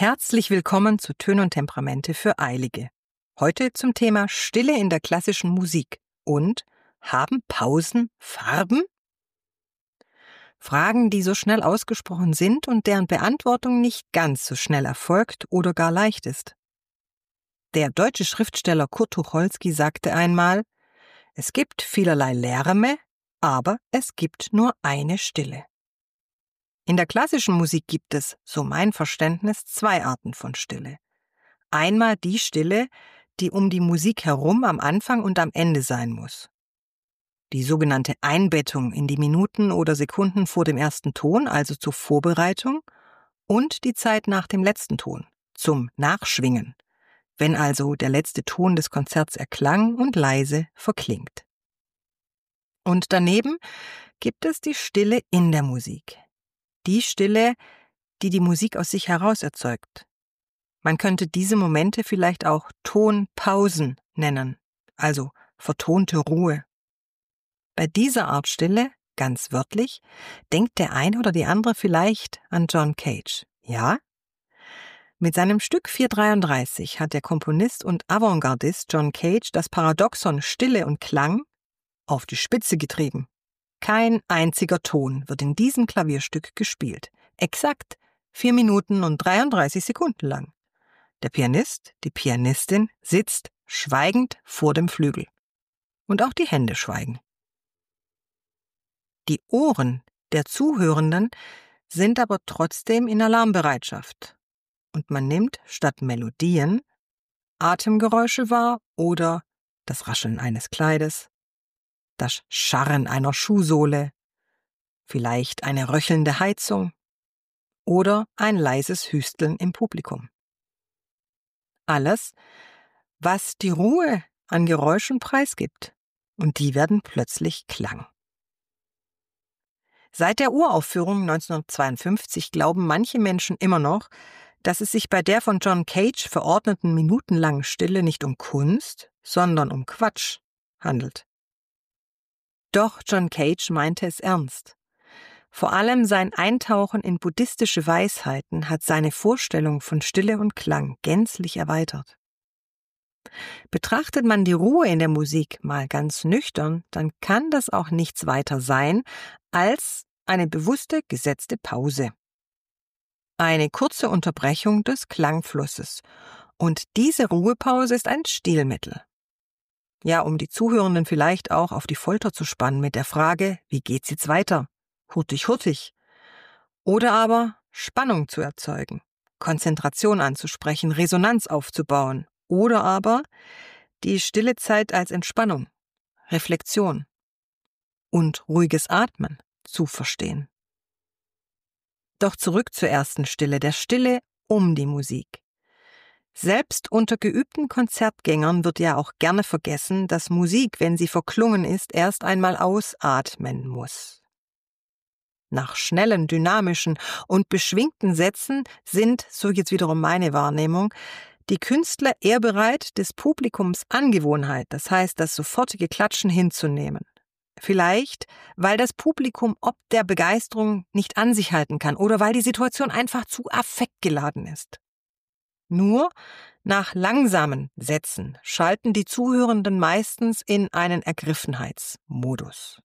Herzlich willkommen zu Töne und Temperamente für Eilige. Heute zum Thema Stille in der klassischen Musik und haben Pausen Farben? Fragen, die so schnell ausgesprochen sind und deren Beantwortung nicht ganz so schnell erfolgt oder gar leicht ist. Der deutsche Schriftsteller Kurt Tucholsky sagte einmal: Es gibt vielerlei Lärme, aber es gibt nur eine Stille. In der klassischen Musik gibt es, so mein Verständnis, zwei Arten von Stille. Einmal die Stille, die um die Musik herum am Anfang und am Ende sein muss. Die sogenannte Einbettung in die Minuten oder Sekunden vor dem ersten Ton, also zur Vorbereitung, und die Zeit nach dem letzten Ton, zum Nachschwingen, wenn also der letzte Ton des Konzerts erklang und leise verklingt. Und daneben gibt es die Stille in der Musik. Die Stille, die die Musik aus sich heraus erzeugt. Man könnte diese Momente vielleicht auch Tonpausen nennen, also vertonte Ruhe. Bei dieser Art Stille, ganz wörtlich, denkt der eine oder die andere vielleicht an John Cage. Ja? Mit seinem Stück 433 hat der Komponist und Avantgardist John Cage das Paradoxon Stille und Klang auf die Spitze getrieben. Kein einziger Ton wird in diesem Klavierstück gespielt. Exakt 4 Minuten und 33 Sekunden lang. Der Pianist, die Pianistin sitzt schweigend vor dem Flügel. Und auch die Hände schweigen. Die Ohren der Zuhörenden sind aber trotzdem in Alarmbereitschaft. Und man nimmt statt Melodien Atemgeräusche wahr oder das Rascheln eines Kleides, das Scharren einer Schuhsohle, vielleicht eine röchelnde Heizung oder ein leises Hüsteln im Publikum. Alles, was die Ruhe an Geräuschen preisgibt, und die werden plötzlich Klang. Seit der Uraufführung 1952 glauben manche Menschen immer noch, dass es sich bei der von John Cage verordneten minutenlangen Stille nicht um Kunst, sondern um Quatsch handelt. Doch John Cage meinte es ernst. Vor allem sein Eintauchen in buddhistische Weisheiten hat seine Vorstellung von Stille und Klang gänzlich erweitert. Betrachtet man die Ruhe in der Musik mal ganz nüchtern, dann kann das auch nichts weiter sein als eine bewusste, gesetzte Pause. Eine kurze Unterbrechung des Klangflusses. Und diese Ruhepause ist ein Stilmittel. Ja, um die Zuhörenden vielleicht auch auf die Folter zu spannen mit der Frage, wie geht's jetzt weiter? Hurtig, hurtig. Oder aber Spannung zu erzeugen, Konzentration anzusprechen, Resonanz aufzubauen. Oder aber die stille Zeit als Entspannung, Reflexion und ruhiges Atmen zu verstehen. Doch zurück zur ersten Stille, der Stille um die Musik. Selbst unter geübten Konzertgängern wird ja auch gerne vergessen, dass Musik, wenn sie verklungen ist, erst einmal ausatmen muss. Nach schnellen, dynamischen und beschwingten Sätzen sind, so jetzt wiederum meine Wahrnehmung, die Künstler eher bereit, des Publikums Angewohnheit, das heißt das sofortige Klatschen hinzunehmen. Vielleicht, weil das Publikum ob der Begeisterung nicht an sich halten kann oder weil die Situation einfach zu affektgeladen ist. Nur nach langsamen Sätzen schalten die Zuhörenden meistens in einen Ergriffenheitsmodus.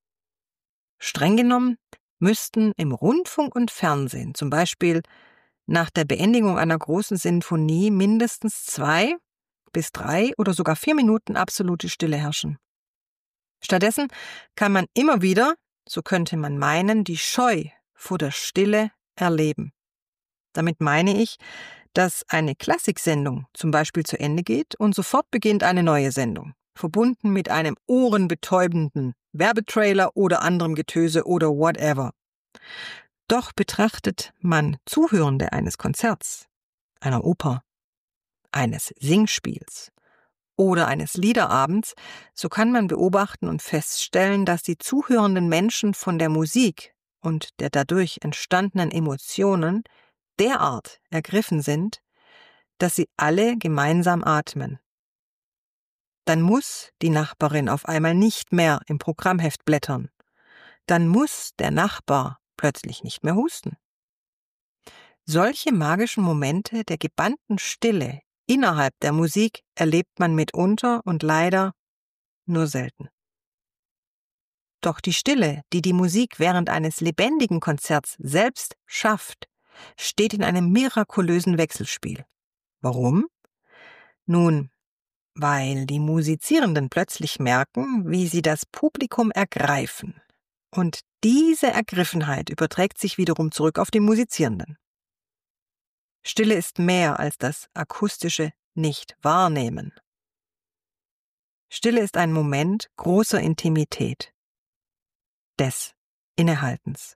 Streng genommen müssten im Rundfunk und Fernsehen zum Beispiel nach der Beendigung einer großen Sinfonie mindestens 2 bis 3 oder sogar 4 Minuten absolute Stille herrschen. Stattdessen kann man immer wieder, so könnte man meinen, die Scheu vor der Stille erleben. Damit meine ich, dass eine Klassiksendung zum Beispiel zu Ende geht und sofort beginnt eine neue Sendung, verbunden mit einem ohrenbetäubenden Werbetrailer oder anderem Getöse oder whatever. Doch betrachtet man Zuhörende eines Konzerts, einer Oper, eines Singspiels oder eines Liederabends, so kann man beobachten und feststellen, dass die zuhörenden Menschen von der Musik und der dadurch entstandenen Emotionen derart ergriffen sind, dass sie alle gemeinsam atmen. Dann muss die Nachbarin auf einmal nicht mehr im Programmheft blättern. Dann muss der Nachbar plötzlich nicht mehr husten. Solche magischen Momente der gebannten Stille innerhalb der Musik erlebt man mitunter und leider nur selten. Doch die Stille, die die Musik während eines lebendigen Konzerts selbst schafft, steht in einem mirakulösen Wechselspiel. Warum? Nun, weil die Musizierenden plötzlich merken, wie sie das Publikum ergreifen. Und diese Ergriffenheit überträgt sich wiederum zurück auf die Musizierenden. Stille ist mehr als das akustische Nicht-Wahrnehmen. Stille ist ein Moment großer Intimität, des Innehaltens.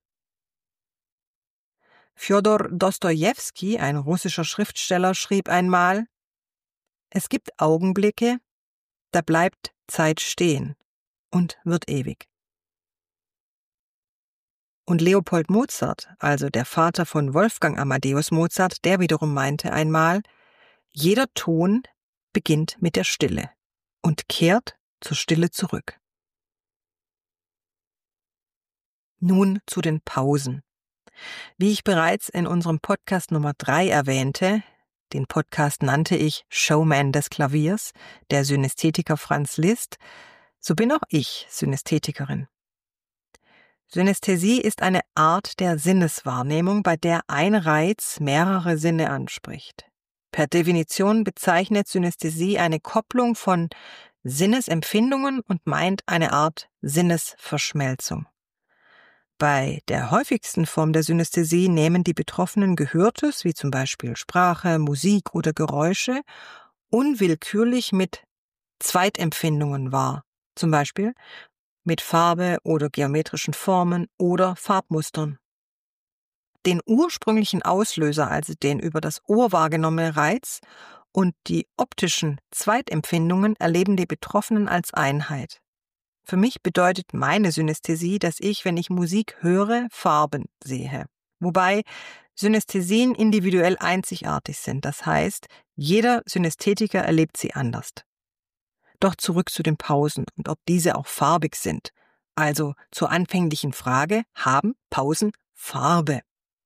Fjodor Dostojewski, ein russischer Schriftsteller, schrieb einmal: Es gibt Augenblicke, da bleibt Zeit stehen und wird ewig. Und Leopold Mozart, also der Vater von Wolfgang Amadeus Mozart, der wiederum meinte einmal: Jeder Ton beginnt mit der Stille und kehrt zur Stille zurück. Nun zu den Pausen. Wie ich bereits in unserem Podcast Nummer 3 erwähnte, den Podcast nannte ich Showman des Klaviers, der Synästhetiker Franz Liszt, so bin auch ich Synästhetikerin. Synästhesie ist eine Art der Sinneswahrnehmung, bei der ein Reiz mehrere Sinne anspricht. Per Definition bezeichnet Synästhesie eine Kopplung von Sinnesempfindungen und meint eine Art Sinnesverschmelzung. Bei der häufigsten Form der Synästhesie nehmen die Betroffenen Gehörtes, wie zum Beispiel Sprache, Musik oder Geräusche, unwillkürlich mit Zweitempfindungen wahr, zum Beispiel mit Farbe oder geometrischen Formen oder Farbmustern. Den ursprünglichen Auslöser, also den über das Ohr wahrgenommene Reiz, und die optischen Zweitempfindungen erleben die Betroffenen als Einheit. Für mich bedeutet meine Synästhesie, dass ich, wenn ich Musik höre, Farben sehe. Wobei Synästhesien individuell einzigartig sind. Das heißt, jeder Synästhetiker erlebt sie anders. Doch zurück zu den Pausen und ob diese auch farbig sind. Also zur anfänglichen Frage, haben Pausen Farbe?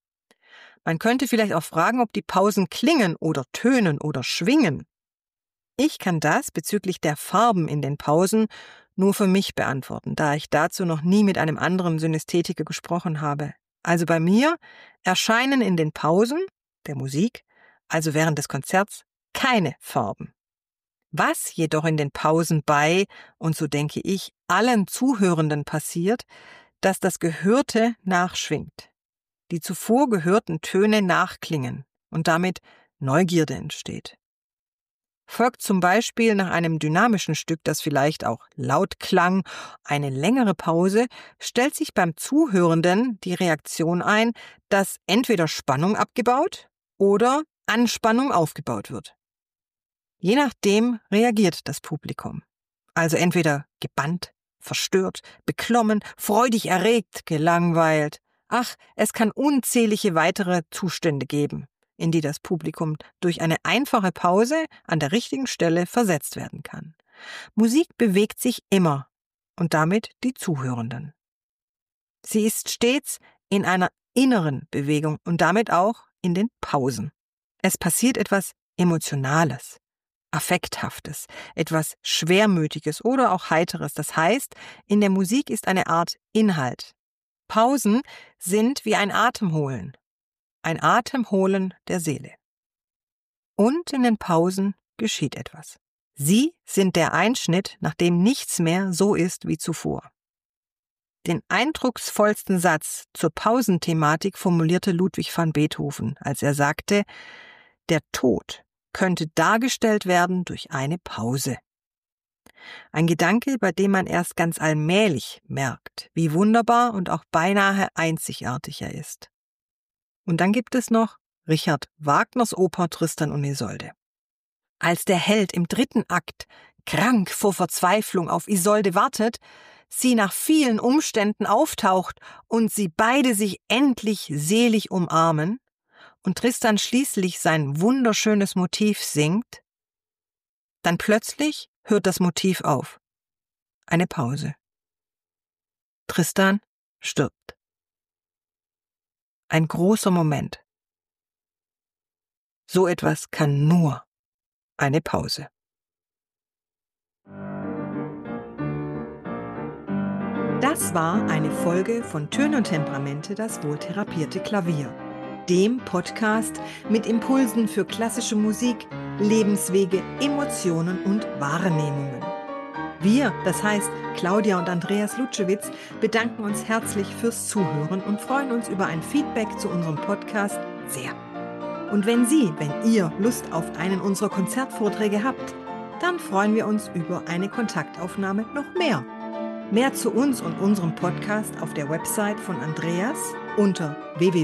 Man könnte vielleicht auch fragen, ob die Pausen klingen oder tönen oder schwingen. Ich kann das bezüglich der Farben in den Pausen nur für mich beantworten, da ich dazu noch nie mit einem anderen Synästhetiker gesprochen habe. Also bei mir erscheinen in den Pausen der Musik, also während des Konzerts, keine Farben. Was jedoch in den Pausen bei, und so denke ich, allen Zuhörenden passiert, dass das Gehörte nachschwingt, die zuvor gehörten Töne nachklingen und damit Neugierde entsteht. Folgt zum Beispiel nach einem dynamischen Stück, das vielleicht auch laut klang, eine längere Pause, stellt sich beim Zuhörenden die Reaktion ein, dass entweder Spannung abgebaut oder Anspannung aufgebaut wird. Je nachdem reagiert das Publikum. Also entweder gebannt, verstört, beklommen, freudig erregt, gelangweilt. Ach, es kann unzählige weitere Zustände geben, in die das Publikum durch eine einfache Pause an der richtigen Stelle versetzt werden kann. Musik bewegt sich immer und damit die Zuhörenden. Sie ist stets in einer inneren Bewegung und damit auch in den Pausen. Es passiert etwas Emotionales, Affekthaftes, etwas Schwermütiges oder auch Heiteres. Das heißt, in der Musik ist eine Art Inhalt. Pausen sind wie ein Atemholen der Seele. Und in den Pausen geschieht etwas. Sie sind der Einschnitt, nachdem nichts mehr so ist wie zuvor. Den eindrucksvollsten Satz zur Pausenthematik formulierte Ludwig van Beethoven, als er sagte, der Tod könnte dargestellt werden durch eine Pause. Ein Gedanke, bei dem man erst ganz allmählich merkt, wie wunderbar und auch beinahe einzigartig er ist. Und dann gibt es noch Richard Wagners Oper Tristan und Isolde. Als der Held im 3. Akt krank vor Verzweiflung auf Isolde wartet, sie nach vielen Umständen auftaucht und sie beide sich endlich selig umarmen und Tristan schließlich sein wunderschönes Motiv singt, dann plötzlich hört das Motiv auf. Eine Pause. Tristan stirbt. Ein großer Moment. So etwas kann nur eine Pause. Das war eine Folge von Töne und Temperamente, das wohltherapierte Klavier. Dem Podcast mit Impulsen für klassische Musik, Lebenswege, Emotionen und Wahrnehmungen. Wir, das heißt Claudia und Andreas Lutschewitz, bedanken uns herzlich fürs Zuhören und freuen uns über ein Feedback zu unserem Podcast sehr. Und wenn ihr Lust auf einen unserer Konzertvorträge habt, dann freuen wir uns über eine Kontaktaufnahme noch mehr. Mehr zu uns und unserem Podcast auf der Website von Andreas unter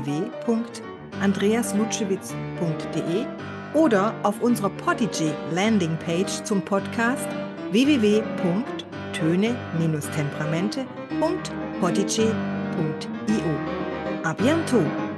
www.andreaslutschewitz.de oder auf unserer Podigy Landingpage zum Podcast www.töne-temperamente.podigy.io. A bientôt!